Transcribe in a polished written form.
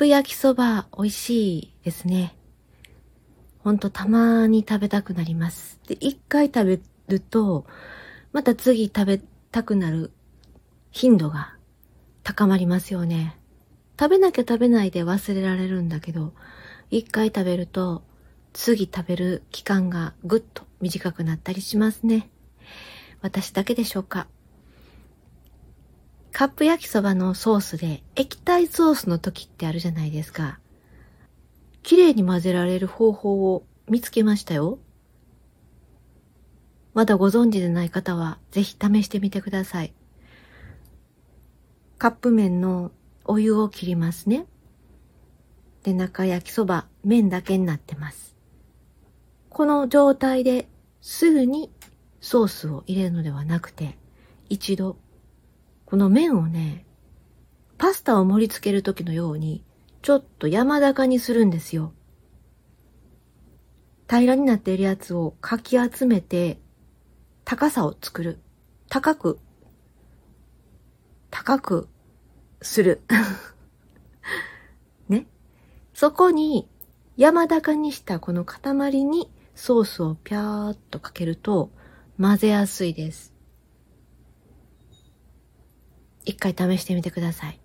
プ焼きそば美味しいですね。ほんとたまに食べたくなります。で、一回食べると、また次食べたくなる頻度が高まりますよね。食べなきゃ食べないで忘れられるんだけど、一回食べると次食べる期間がぐっと短くなったりしますね。私だけでしょうか。カップ焼きそばのソースで液体ソースの時ってあるじゃないですか。綺麗に混ぜられる方法を見つけましたよ。まだご存知でない方はぜひ試してみてください。カップ麺のお湯を切りますね。で、中焼きそば、麺だけになってます。この状態ですぐにソースを入れるのではなくて、一度、この麺をね、パスタを盛り付ける時のように、ちょっと山高にするんですよ。平らになっているやつをかき集めて、高さを作る。高くする。ね。そこに山高にしたこの塊にソースをピャーっとかけると混ぜやすいです。一回試してみてください。